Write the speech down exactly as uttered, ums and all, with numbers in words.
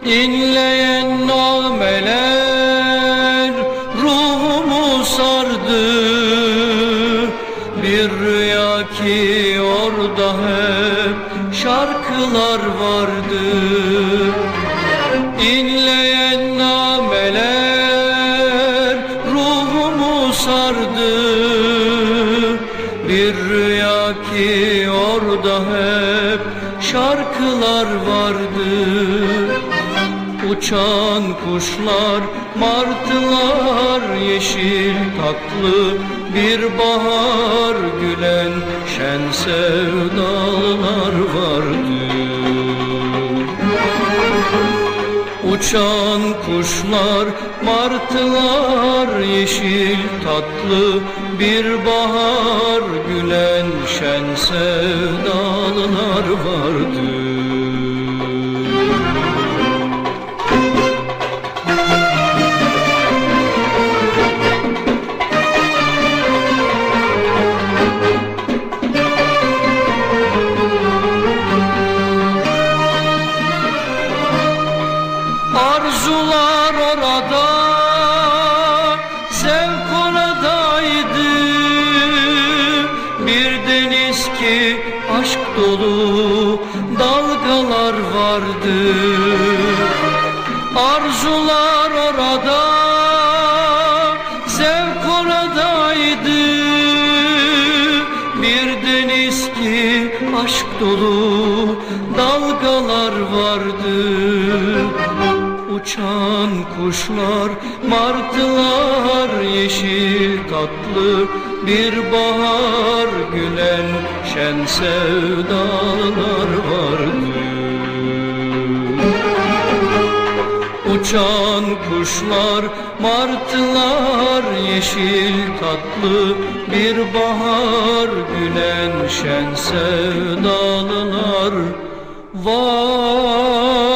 İnleyen nameler ruhumu sardı. Bir rüya ki orada hep şarkılar vardı. İnleyen nameler ruhumu sardı. Bir rüya ki orada hep şarkılar vardı. Uçan kuşlar, martılar, yeşil tatlı bir bahar, gülen şen sevdalılar vardı. Uçan kuşlar, martılar, yeşil tatlı bir bahar, gülen şen sevdalılar vardı. Arzular orada, zevk oradaydı. Bir deniz ki aşk dolu dalgalar vardı. Arzular orada, zevk oradaydı. Bir deniz ki aşk dolu dalgalar vardı. Uçan kuşlar, martılar, yeşil tatlı bir bahar, gülen şen sevdalılar vardı. Uçan kuşlar, martılar, yeşil tatlı bir bahar, gülen şen sevdalılar var.